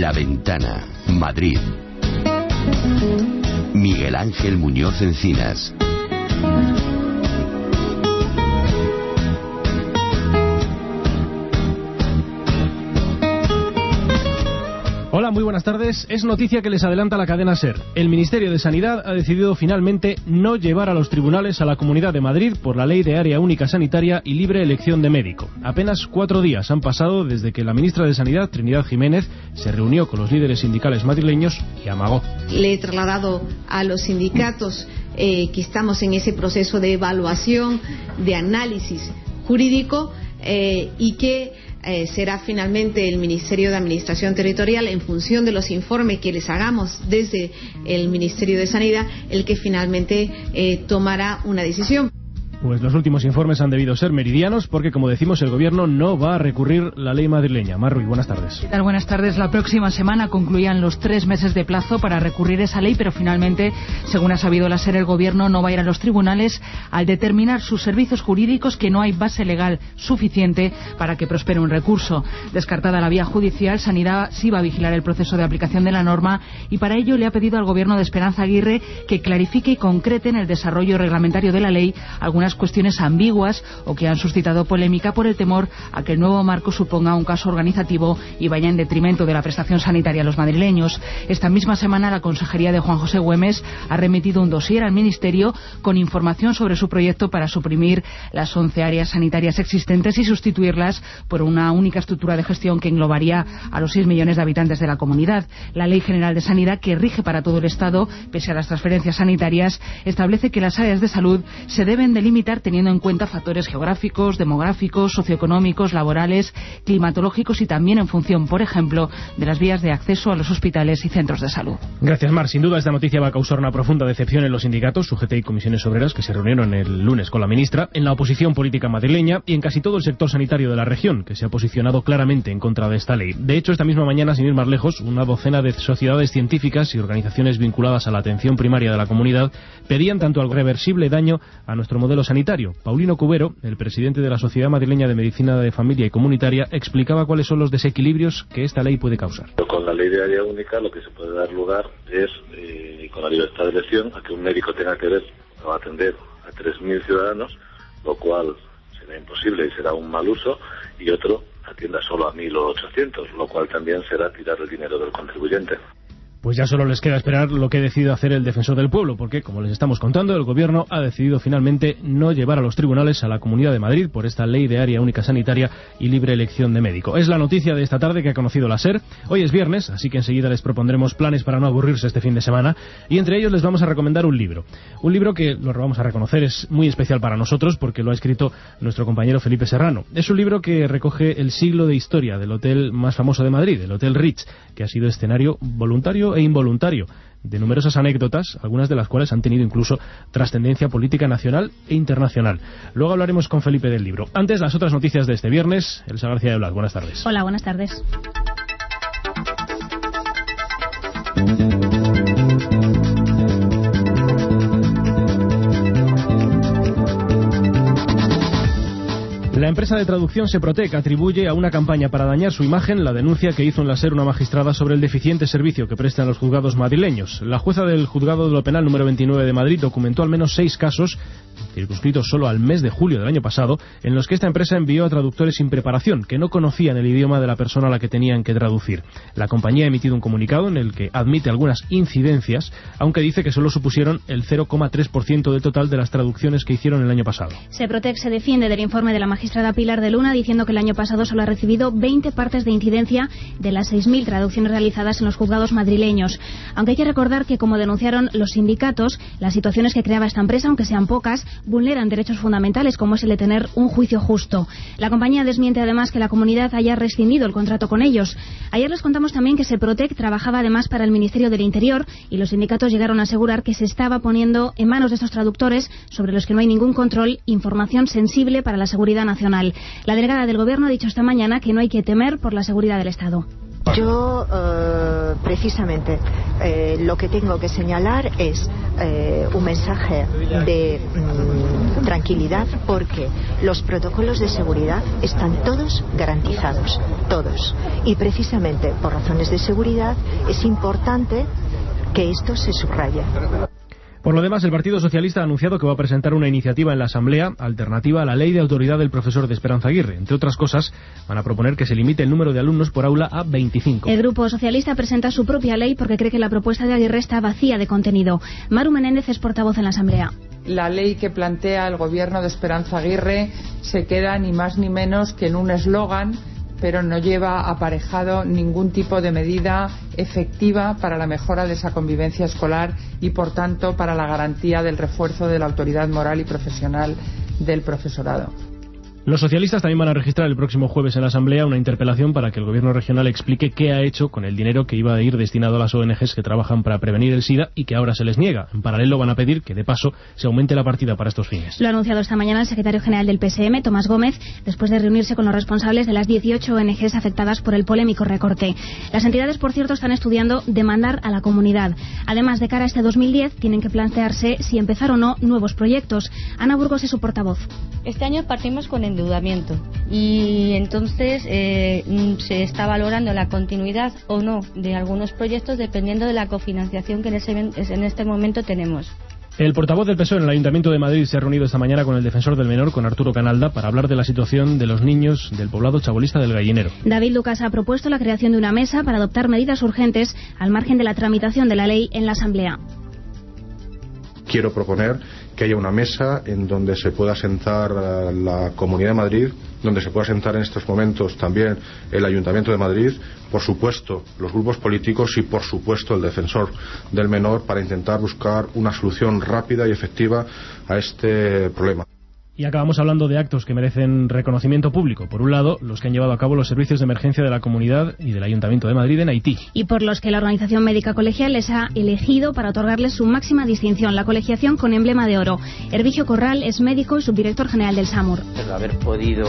La Ventana, Madrid. Miguel Ángel Muñoz Encinas. Hola, muy buenas tardes. Es noticia que les adelanta la cadena SER. El Ministerio de Sanidad ha decidido finalmente no llevar a los tribunales a la Comunidad de Madrid por la Ley de Área Única Sanitaria y Libre Elección de Médico. Apenas 4 días han pasado desde que la ministra de Sanidad, Trinidad Jiménez, se reunió con los líderes sindicales madrileños y amagó. Le he trasladado a los sindicatos que estamos en ese proceso de evaluación, de análisis jurídico y que será finalmente el Ministerio de Administración Territorial, en función de los informes que les hagamos desde el Ministerio de Sanidad, el que finalmente tomará una decisión. Pues los últimos informes han debido ser meridianos porque, como decimos, el Gobierno no va a recurrir la ley madrileña. Marruy, buenas tardes. ¿Qué tal? Buenas tardes. La próxima semana concluían los 3 meses de plazo para recurrir esa ley, pero finalmente, según ha sabido la SER, el Gobierno no va a ir a los tribunales al determinar sus servicios jurídicos que no hay base legal suficiente para que prospere un recurso. Descartada la vía judicial, Sanidad sí va a vigilar el proceso de aplicación de la norma y para ello le ha pedido al Gobierno de Esperanza Aguirre que clarifique y concrete en el desarrollo reglamentario de la ley algunas cuestiones ambiguas o que han suscitado polémica por el temor a que el nuevo marco suponga un caso organizativo y vaya en detrimento de la prestación sanitaria a los madrileños. Esta misma semana la Consejería de Juan José Güemes ha remitido un dossier al Ministerio con información sobre su proyecto para suprimir las 11 áreas sanitarias existentes y sustituirlas por una única estructura de gestión que englobaría a los 6 millones de habitantes de la comunidad. La Ley General de Sanidad, que rige para todo el Estado, pese a las transferencias sanitarias, establece que las áreas de salud se deben delimitar teniendo en cuenta factores geográficos, demográficos, socioeconómicos, laborales, climatológicos y también en función, por ejemplo, de las vías de acceso a los hospitales y centros de salud. Gracias, Mar. Sin duda esta noticia va a causar una profunda decepción en los sindicatos, UGT y comisiones obreras, que se reunieron el lunes con la ministra, en la oposición política madrileña y en casi todo el sector sanitario de la región, que se ha posicionado claramente en contra de esta ley. De hecho, esta misma mañana, sin ir más lejos, una docena de sociedades científicas y organizaciones vinculadas a la atención primaria de la comunidad pedían tanto al reversible daño a nuestro modelo sanitario. Paulino Cubero, el presidente de la Sociedad Madrileña de Medicina de Familia y Comunitaria, explicaba cuáles son los desequilibrios que esta ley puede causar. Con la ley de área única lo que se puede dar lugar es, con la libertad de elección, a que un médico tenga que ver o atender a 3.000 ciudadanos, lo cual será imposible y será un mal uso, y otro atienda solo a 1.000 o 800, lo cual también será tirar el dinero del contribuyente. Pues ya solo les queda esperar lo que decida hacer el Defensor del Pueblo, porque, como les estamos contando, el Gobierno ha decidido finalmente no llevar a los tribunales a la Comunidad de Madrid por esta Ley de Área Única Sanitaria y Libre Elección de Médico. Es la noticia de esta tarde que ha conocido la SER. Hoy es viernes, así que enseguida les propondremos planes para no aburrirse este fin de semana, y entre ellos les vamos a recomendar un libro. Un libro que, lo vamos a reconocer, es muy especial para nosotros porque lo ha escrito nuestro compañero Felipe Serrano. Es un libro que recoge el siglo de historia del hotel más famoso de Madrid, el Hotel Ritz, que ha sido escenario voluntario e involuntario de numerosas anécdotas, algunas de las cuales han tenido incluso trascendencia política nacional e internacional. Luego hablaremos con Felipe del libro. Antes, las otras noticias de este viernes. Elsa García de Blas, buenas tardes. Hola, buenas tardes. La empresa de traducción Seprotec atribuye a una campaña para dañar su imagen la denuncia que hizo en la SER una magistrada sobre el deficiente servicio que prestan los juzgados madrileños. La jueza del Juzgado de lo Penal número 29 de Madrid documentó al menos 6 casos, circunscritos solo al mes de julio del año pasado, en los que esta empresa envió a traductores sin preparación, que no conocían el idioma de la persona a la que tenían que traducir. La compañía ha emitido un comunicado en el que admite algunas incidencias, aunque dice que solo supusieron el 0,3% del total de las traducciones que hicieron el año pasado. Seprotec se defiende del informe de la magistrada Pilar de Luna diciendo que el año pasado solo ha recibido 20 partes de incidencia de las 6.000 traducciones realizadas en los juzgados madrileños. Aunque hay que recordar que, como denunciaron los sindicatos, las situaciones que creaba esta empresa, aunque sean pocas, vulneran derechos fundamentales como es el de tener un juicio justo. La compañía desmiente además que la comunidad haya rescindido el contrato con ellos. Ayer les contamos también que Seprotec trabajaba además para el Ministerio del Interior y los sindicatos llegaron a asegurar que se estaba poniendo en manos de estos traductores, sobre los que no hay ningún control, información sensible para la seguridad nacional. La delegada del Gobierno ha dicho esta mañana que no hay que temer por la seguridad del Estado. Yo, precisamente, lo que tengo que señalar es un mensaje de tranquilidad, porque los protocolos de seguridad están todos garantizados, todos. Y precisamente por razones de seguridad es importante que esto se subraye. Por lo demás, el Partido Socialista ha anunciado que va a presentar una iniciativa en la Asamblea alternativa a la ley de autoridad del profesor de Esperanza Aguirre. Entre otras cosas, van a proponer que se limite el número de alumnos por aula a 25. El Grupo Socialista presenta su propia ley porque cree que la propuesta de Aguirre está vacía de contenido. Maru Menéndez es portavoz en la Asamblea. La ley que plantea el gobierno de Esperanza Aguirre se queda ni más ni menos que en un eslogan, pero no lleva aparejado ningún tipo de medida efectiva para la mejora de esa convivencia escolar y, por tanto, para la garantía del refuerzo de la autoridad moral y profesional del profesorado. Los socialistas también van a registrar el próximo jueves en la Asamblea una interpelación para que el Gobierno regional explique qué ha hecho con el dinero que iba a ir destinado a las ONGs que trabajan para prevenir el SIDA y que ahora se les niega. En paralelo van a pedir que, de paso, se aumente la partida para estos fines. Lo ha anunciado esta mañana el secretario general del PSM, Tomás Gómez, después de reunirse con los responsables de las 18 ONGs afectadas por el polémico recorte. Las entidades, por cierto, están estudiando demandar a la comunidad. Además, de cara a este 2010, tienen que plantearse si empezar o no nuevos proyectos. Ana Burgos es su portavoz. Este año partimos con endeudamiento y entonces se está valorando la continuidad o no de algunos proyectos dependiendo de la cofinanciación que en este momento tenemos. El portavoz del PSOE en el Ayuntamiento de Madrid se ha reunido esta mañana con el defensor del menor, con Arturo Canalda, para hablar de la situación de los niños del poblado chabolista del Gallinero. David Lucas ha propuesto la creación de una mesa para adoptar medidas urgentes al margen de la tramitación de la ley en la Asamblea. Quiero proponer que haya una mesa en donde se pueda sentar la Comunidad de Madrid, donde se pueda sentar en estos momentos también el Ayuntamiento de Madrid, por supuesto los grupos políticos y por supuesto el defensor del menor, para intentar buscar una solución rápida y efectiva a este problema. Y acabamos hablando de actos que merecen reconocimiento público. Por un lado, los que han llevado a cabo los servicios de emergencia de la Comunidad y del Ayuntamiento de Madrid en Haití. Y por los que la Organización Médica Colegial les ha elegido para otorgarles su máxima distinción, la colegiación con emblema de oro. Hervigio Corral es médico y subdirector general del SAMUR. El haber podido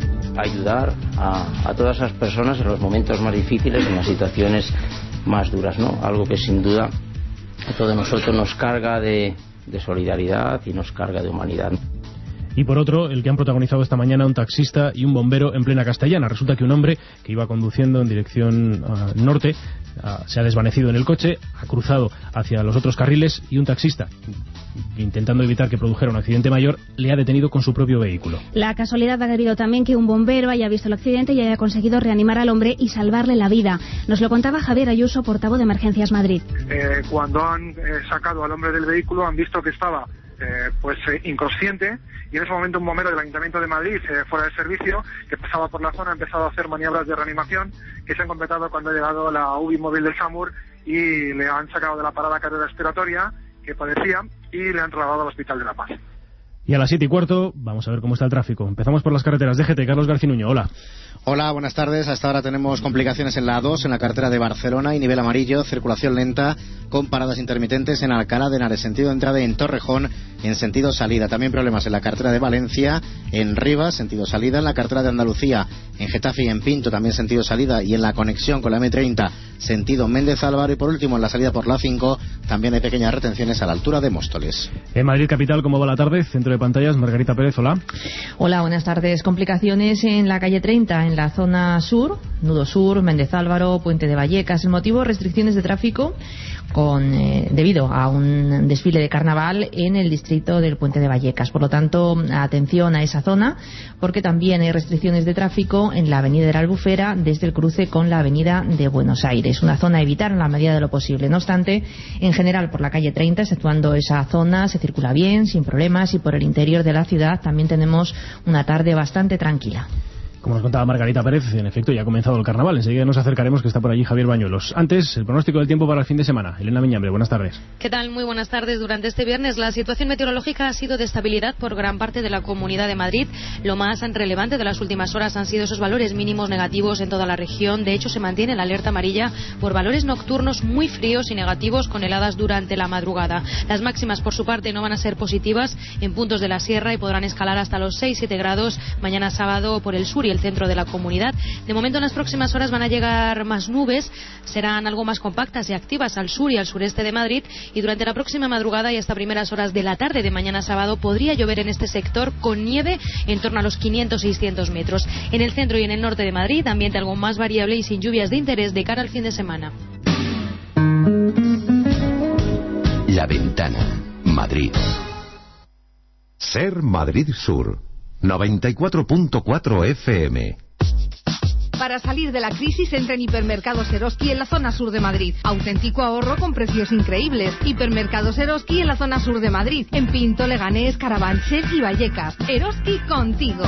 ayudar a todas esas personas en los momentos más difíciles, en las situaciones más duras, ¿no? Algo que sin duda a todos nosotros nos carga de solidaridad y nos carga de humanidad. Y por otro, el que han protagonizado esta mañana un taxista y un bombero en plena Castellana. Resulta que un hombre que iba conduciendo en dirección norte se ha desvanecido en el coche, ha cruzado hacia los otros carriles y un taxista, intentando evitar que produjera un accidente mayor, le ha detenido con su propio vehículo. La casualidad ha querido también que un bombero haya visto el accidente y haya conseguido reanimar al hombre y salvarle la vida. Nos lo contaba Javier Ayuso, portavoz de Emergencias Madrid. Cuando han sacado al hombre del vehículo han visto que estaba inconsciente, y en ese momento un bombero del Ayuntamiento de Madrid, fuera de servicio, que pasaba por la zona, ha empezado a hacer maniobras de reanimación que se han completado cuando ha llegado la UBI móvil del SAMUR y le han sacado de la parada cardiorrespiratoria que padecía y le han trasladado al Hospital de La Paz. Y a las 7:15 vamos a ver cómo está el tráfico. Empezamos por las carreteras. DGT, Carlos Garcinuño, hola. Hola, buenas tardes. Hasta ahora tenemos complicaciones en la A2, en la carretera de Barcelona y nivel amarillo, circulación lenta con paradas intermitentes en Alcalá de Henares, sentido entrada, y en Torrejón, en sentido salida. También problemas en la carretera de Valencia, en Rivas, sentido salida, en la carretera de Andalucía, en Getafe y en Pinto, también sentido salida, y en la conexión con la M30, sentido Méndez Álvaro, y por último en la salida por la 5, también hay pequeñas retenciones a la altura de Móstoles. En Madrid capital, ¿cómo va la tarde? Centro de pantallas, Margarita Pérez, hola. Hola, buenas tardes. Complicaciones en la calle 30, en la zona sur, Nudo Sur, Méndez Álvaro, Puente de Vallecas. El motivo, restricciones de tráfico debido a un desfile de carnaval en el distrito del Puente de Vallecas. Por lo tanto, atención a esa zona, porque también hay restricciones de tráfico en la avenida de la Albufera desde el cruce con la avenida de Buenos Aires. Una zona a evitar en la medida de lo posible. No obstante, en general por la calle 30, exceptuando esa zona, se circula bien, sin problemas, y por el interior de la ciudad también tenemos una tarde bastante tranquila. Como nos contaba Margarita Pérez, en efecto ya ha comenzado el carnaval. Enseguida nos acercaremos, que está por allí Javier Bañuelos. Antes, el pronóstico del tiempo para el fin de semana. Elena Miñambre, buenas tardes. ¿Qué tal? Muy buenas tardes. Durante este viernes la situación meteorológica ha sido de estabilidad por gran parte de la Comunidad de Madrid. Lo más relevante de las últimas horas han sido esos valores mínimos negativos en toda la región. De hecho, se mantiene la alerta amarilla por valores nocturnos muy fríos y negativos con heladas durante la madrugada. Las máximas, por su parte, no van a ser positivas en puntos de la sierra y podrán escalar hasta los 6-7 grados mañana sábado por el sur y el el centro de la comunidad. De momento, en las próximas horas van a llegar más nubes, serán algo más compactas y activas al sur y al sureste de Madrid, y durante la próxima madrugada y hasta primeras horas de la tarde de mañana sábado podría llover en este sector con nieve en torno a los 500-600 metros. En el centro y en el norte de Madrid, ambiente algo más variable y sin lluvias de interés de cara al fin de semana. La Ventana, Madrid. Ser Madrid Sur, 94.4 FM. Para salir de la crisis, entra en Hipermercados Eroski en la zona sur de Madrid. Auténtico ahorro con precios increíbles. Hipermercados Eroski en la zona sur de Madrid. En Pinto, Leganés, Carabanchel y Vallecas. Eroski contigo.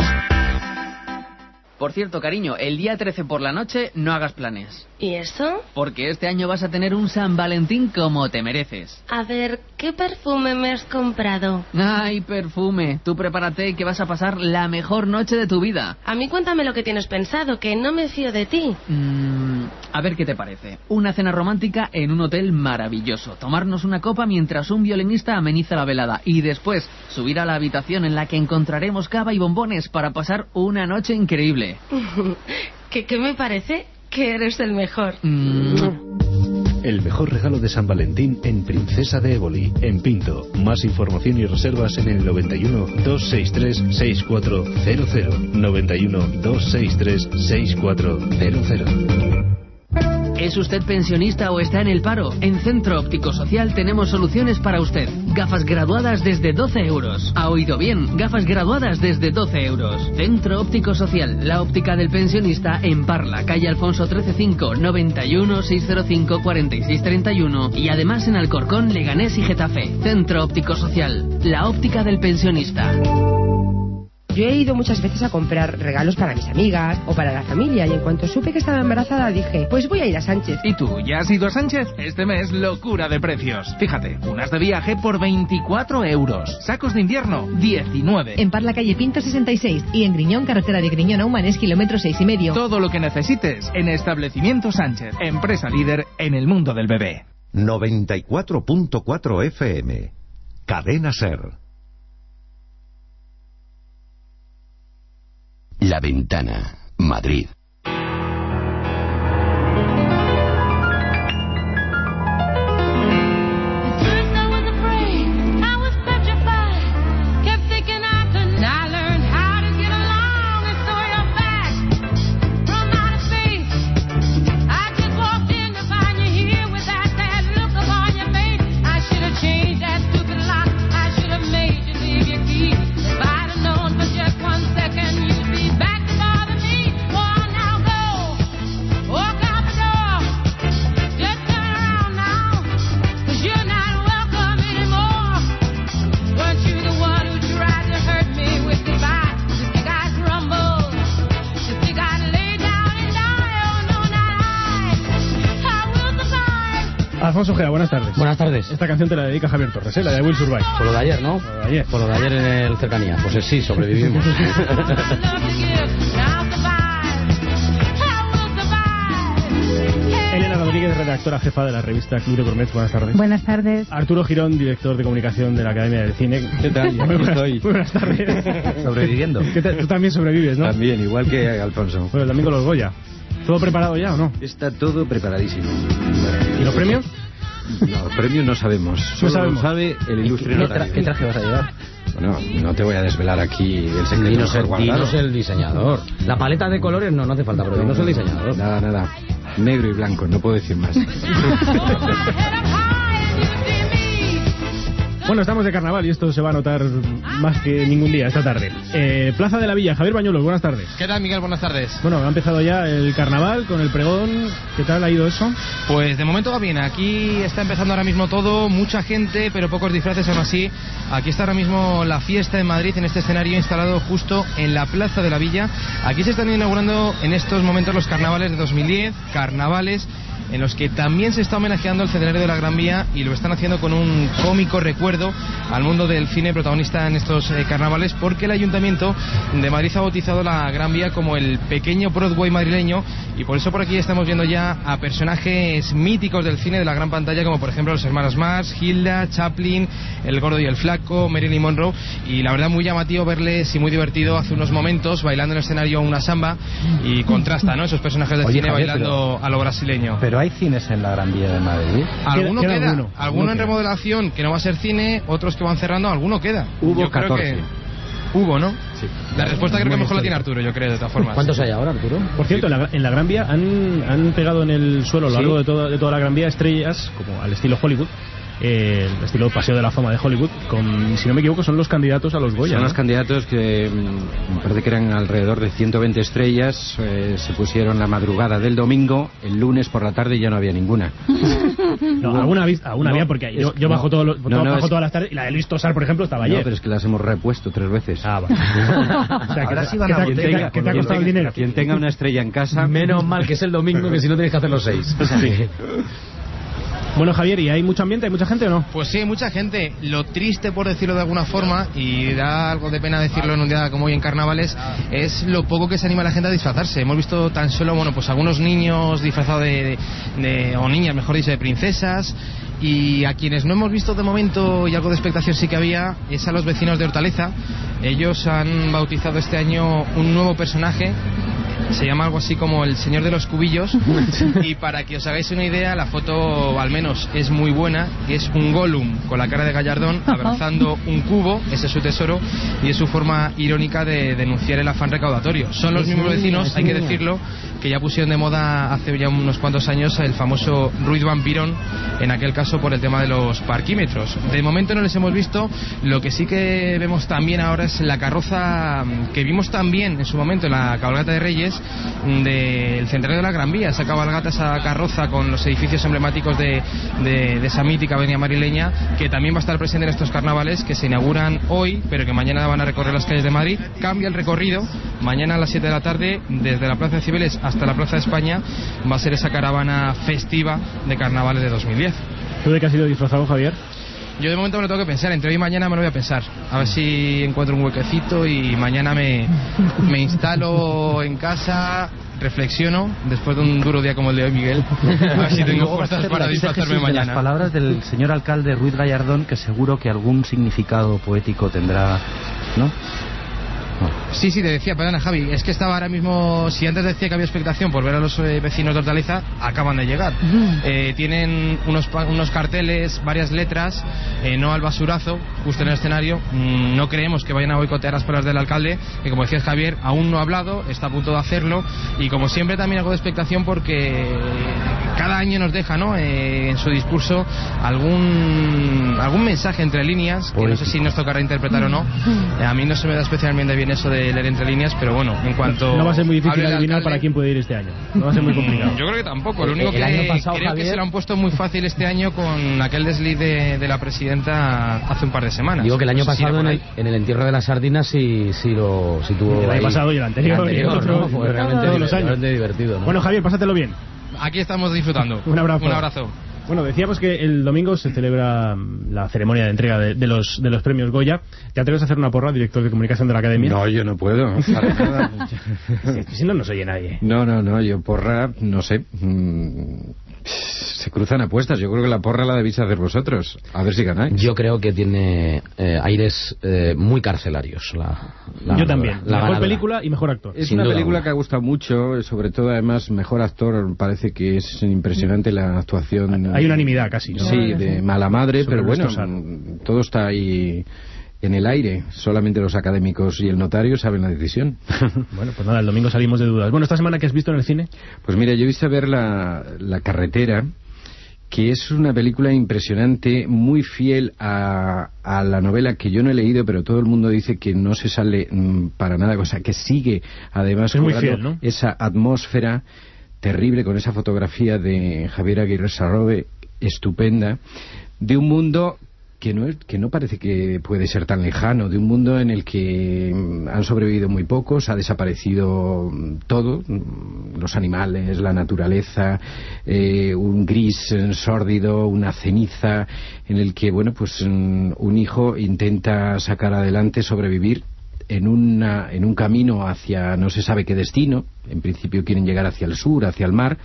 Por cierto, cariño, el día 13 por la noche no hagas planes. ¿Y eso? Porque este año vas a tener un San Valentín como te mereces. A ver, ¿qué perfume me has comprado? Ay, perfume. Tú prepárate que vas a pasar la mejor noche de tu vida. A mí cuéntame lo que tienes pensado, que no me fío de ti. A ver qué te parece. Una cena romántica en un hotel maravilloso. Tomarnos una copa mientras un violinista ameniza la velada. Y después subir a la habitación en la que encontraremos cava y bombones para pasar una noche increíble. ¿Qué me parece? Que eres el mejor. El mejor regalo de San Valentín en Princesa de Éboli, en Pinto. Más información y reservas en el 91 263 6400. 91 263 6400. ¿Es usted pensionista o está en el paro? En Centro Óptico Social tenemos soluciones para usted. Gafas graduadas desde 12 euros. ¿Ha oído bien? Gafas graduadas desde 12 euros. Centro Óptico Social, la óptica del pensionista en Parla, calle Alfonso 135, 91 605 4631 y además en Alcorcón, Leganés y Getafe. Centro Óptico Social, la óptica del pensionista. Yo he ido muchas veces a comprar regalos para mis amigas o para la familia y en cuanto supe que estaba embarazada dije, pues voy a ir a Sánchez. ¿Y tú, ya has ido a Sánchez? Este mes, locura de precios. Fíjate, unas de viaje por 24 euros. Sacos de invierno, 19. En Parla, calle Pinto 66 y en Griñón, carretera de Griñón a Humanes, kilómetro 6,5. Todo lo que necesites en Establecimiento Sánchez, empresa líder en el mundo del bebé. 94.4 FM. Cadena Ser. La Ventana, Madrid. Alfonso Ojeda, buenas tardes. Buenas tardes. Esta canción te la dedica Javier Torres, la de Will Survive. Por lo de ayer, ¿no? Por lo de ayer. Por lo de ayer en el Cercanía. Pues sí, sobrevivimos. Elena Rodríguez, redactora jefa de la revista Club de Gourmet, buenas tardes. Buenas tardes. Arturo Girón, director de comunicación de la Academia del Cine. ¿Qué tal? Muy buenas tardes. Sobreviviendo. Tú también sobrevives, ¿no? También, igual que Alfonso. Bueno, el domingo los Goya. ¿Todo preparado ya o no? Está todo preparadísimo. ¿Y los premios? No, los premios no sabemos. Solo lo sabe el ilustre notario. ¿Qué traje vas a llevar? Bueno, no te voy a desvelar aquí el secreto. Dinos el diseñador. La paleta de colores no hace falta, pero dinos el diseñador. Nada. Negro y blanco, no puedo decir más. Bueno, estamos de carnaval y esto se va a notar más que ningún día esta tarde. Plaza de la Villa, Javier Bañuelos, buenas tardes. ¿Qué tal, Miguel? Buenas tardes. Bueno, ha empezado ya el carnaval con el pregón. ¿Qué tal ha ido eso? Pues de momento va bien. Aquí está empezando ahora mismo todo, mucha gente, pero pocos disfraces aún así. Aquí está ahora mismo la fiesta en Madrid, en este escenario instalado justo en la Plaza de la Villa. Aquí se están inaugurando en estos momentos los carnavales de 2010, carnavales en los que también se está homenajeando el centenario de la Gran Vía, y lo están haciendo con un cómico recuerdo al mundo del cine protagonista en estos carnavales, porque el Ayuntamiento de Madrid ha bautizado la Gran Vía como el pequeño Broadway madrileño, y por eso por aquí estamos viendo ya a personajes míticos del cine de la gran pantalla, como por ejemplo los hermanos Marx, Hilda, Chaplin, El Gordo y el Flaco, Marilyn Monroe, y la verdad muy llamativo verles y muy divertido hace unos momentos bailando en el escenario una samba, y contrasta, ¿no?, esos personajes del cine Javier, bailando a lo brasileño. Pero hay cines en la Gran Vía de Madrid. Alguno queda, alguno en remodelación que no va a ser cine, otros que van cerrando, alguno queda. Hubo 14. Hubo, ¿no? Sí. La respuesta creo que mejor la tiene Arturo, yo creo, de todas formas. ¿Cuántos hay ahora, Arturo? Por cierto, en la Gran Vía han pegado en el suelo a lo largo de toda la Gran Vía estrellas, como al estilo Hollywood, el estilo Paseo de la Fama de Hollywood, si no me equivoco son los candidatos a los Goya. Son los candidatos que me parece que eran alrededor de 120 estrellas, se pusieron la madrugada del domingo, el lunes por la tarde ya no había ninguna. No, alguna había, porque yo bajo todas las tardes, y la de Luis Tosar, por ejemplo, estaba ayer. No, pero es que las hemos repuesto 3 veces. Ah, vale. O sea, ¿qué te ha costado el dinero? Quien tenga una estrella en casa... Menos mal que es el domingo, que si no tienes que hacer los 6. Sí. Bueno, Javier, ¿y hay mucho ambiente? ¿Hay mucha gente o no? Pues sí, mucha gente. Lo triste, por decirlo de alguna forma, y da algo de pena decirlo en un día como hoy en carnavales, es lo poco que se anima a la gente a disfrazarse. Hemos visto tan solo, pues algunos niños disfrazados o niñas, mejor dicho, de princesas. Y a quienes no hemos visto de momento, y algo de expectación sí que había, es a los vecinos de Hortaleza. Ellos han bautizado este año un nuevo personaje. Se llama algo así como el Señor de los Cubillos. Y para que os hagáis una idea, la foto al menos es muy buena. Es un Gollum con la cara de Gallardón abrazando un cubo, ese es su tesoro, y es su forma irónica de denunciar el afán recaudatorio. Son los mismos vecinos, hay que decirlo, que ya pusieron de moda hace ya unos cuantos años el famoso ruido vampirón, en aquel caso por el tema de los parquímetros. De momento no les hemos visto. Lo que sí que vemos también ahora es la carroza que vimos también en su momento en la cabalgata de Reyes del centenario de la Gran Vía. Esa cabalgata, esa carroza con los edificios emblemáticos de esa mítica avenida madrileña, que también va a estar presente en estos carnavales que se inauguran hoy, pero que mañana van a recorrer las calles de Madrid. Cambia el recorrido. Mañana a las 7 de la tarde, desde la Plaza de Cibeles hasta la Plaza de España, va a ser esa caravana festiva de carnavales de 2010. ¿Tú de qué has ido disfrazado, Javier? Yo de momento me lo tengo que pensar, entre hoy y mañana me lo voy a pensar, a ver si encuentro un huequecito y mañana me instalo en casa, reflexiono, después de un duro día como el de hoy, Miguel, a ver si tengo fuerzas para disfrazarme mañana. Las palabras del señor alcalde Ruiz Gallardón, que seguro que algún significado poético tendrá, ¿no? Sí, te decía, perdona Javi, es que estaba ahora mismo, si antes decía que había expectación por ver a los vecinos de Hortaleza, acaban de llegar. Tienen unos carteles, varias letras, no al basurazo, justo en el escenario. No creemos que vayan a boicotear las palabras del alcalde, que como decías Javier, aún no ha hablado, está a punto de hacerlo, y como siempre también algo de expectación porque cada año nos deja, ¿no?, en su discurso algún mensaje entre líneas, que no sé si nos tocará interpretar o no. A mí no se me da especialmente bien eso de leer entre líneas, pero bueno, en cuanto... No va a ser muy difícil adivinar para quién puede ir este año. No va a ser muy complicado. Yo creo que tampoco. Lo único que año pasado, creo Javier, que se lo han puesto muy fácil este año con aquel desliz de la presidenta hace un par de semanas. Digo que el año pasado en el entierro de las sardinas sí tuvo... El año pasado y el anterior. Y el otro, ¿no? Fue realmente divertido, ¿no? Bueno, Javier, pásatelo bien. Aquí estamos disfrutando. Un abrazo. Un abrazo. Bueno, decíamos que el domingo se celebra la ceremonia de entrega de los premios Goya. ¿Te atreves a hacer una porra, director de comunicación de la Academia? No, yo no puedo. Para nada. Si no nos oye nadie. No, yo porra, no sé. Se cruzan apuestas. Yo creo que la porra la debéis hacer vosotros. A ver si ganáis. Yo creo que tiene aires muy carcelarios. Yo también. La mejor película y mejor actor. Es una película que ha gustado mucho. Sobre todo, además, mejor actor. Parece que es impresionante la actuación. Hay unanimidad casi, ¿no? Sí, de mala madre, pero bueno, todo está ahí en el aire. Solamente los académicos y el notario saben la decisión. Bueno, pues nada, el domingo salimos de dudas. Bueno, ¿esta semana qué has visto en el cine? Pues mira, yo he visto ver La Carretera, que es una película impresionante, muy fiel a la novela, que yo no he leído, pero todo el mundo dice que no se sale para nada, o sea, que sigue además muy fiel, ¿no? Esa atmósfera terrible, con esa fotografía de Javier Aguirre Sarrobe estupenda, de un mundo que no parece que puede ser tan lejano, de un mundo en el que han sobrevivido muy pocos, ha desaparecido todo, los animales, la naturaleza, un gris sórdido, una ceniza, en el que, bueno, pues un hijo intenta sacar adelante, sobrevivir en un camino hacia no se sabe qué destino. En principio quieren llegar hacia el sur, hacia el mar.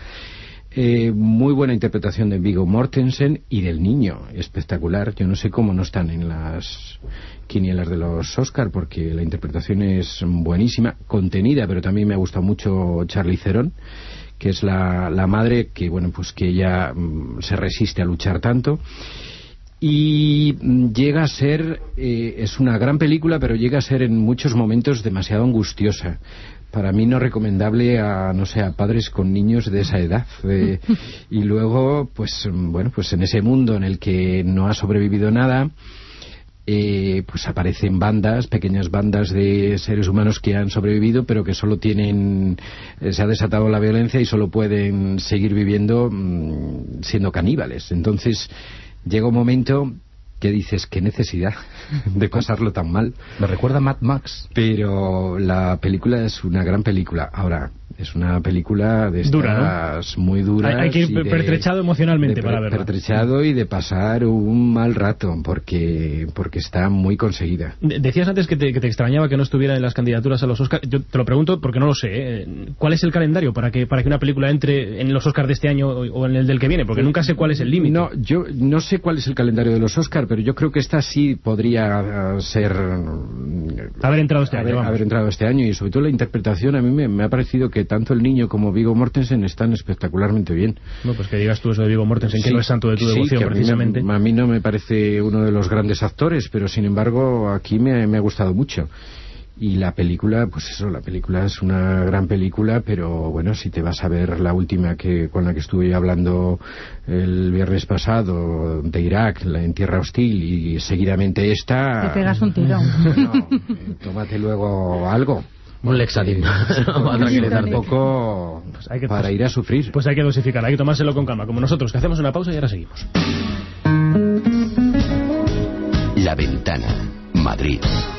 Muy buena interpretación de Viggo Mortensen y del niño, espectacular. Yo no sé cómo no están en las quinielas de los Oscar, porque la interpretación es buenísima, contenida, pero también me ha gustado mucho Charlize Theron, que es la madre, que bueno, pues que ella se resiste a luchar tanto. Y llega a ser, es una gran película, pero llega a ser en muchos momentos demasiado angustiosa. Para mí no recomendable a padres con niños de esa edad. Y luego, pues bueno, pues en ese mundo en el que no ha sobrevivido nada, pues aparecen pequeñas bandas de seres humanos que han sobrevivido, pero que solo tienen, se ha desatado la violencia y solo pueden seguir viviendo siendo caníbales. Entonces llega un momento que dices, qué necesidad de pasarlo tan mal. Me recuerda a Mad Max. Pero la película es una gran película. Ahora, es una película de estas dura, ¿no? Muy duras. Hay que ir pertrechado emocionalmente para verla. Pertrechado y de pasar un mal rato, porque está muy conseguida. Decías antes que te extrañaba que no estuviera en las candidaturas a los Oscars. Yo te lo pregunto porque no lo sé. ¿Cuál es el calendario para que una película entre en los Oscars de este año o en el del que viene? Porque nunca sé cuál es el límite. No, yo no sé cuál es el calendario de los Oscars, pero yo creo que esta sí podría ser... Haber entrado este año, y sobre todo la interpretación, a mí me ha parecido que tanto el niño como Viggo Mortensen están espectacularmente bien. No, pues que digas tú eso de Viggo Mortensen, que no es santo de tu devoción, precisamente. A mí no me parece uno de los grandes actores, pero sin embargo aquí me ha gustado mucho. Y la película, pues eso, la película es una gran película, pero bueno, si te vas a ver la última con la que estuve hablando el viernes pasado, de Irak, En Tierra Hostil, y seguidamente esta... Te pegas un tiro. Bueno, tómate luego algo. Un Lexatin. Un poco para ir a sufrir. Pues hay que dosificar, hay que tomárselo con calma, como nosotros, que hacemos una pausa y ahora seguimos. La Ventana, Madrid.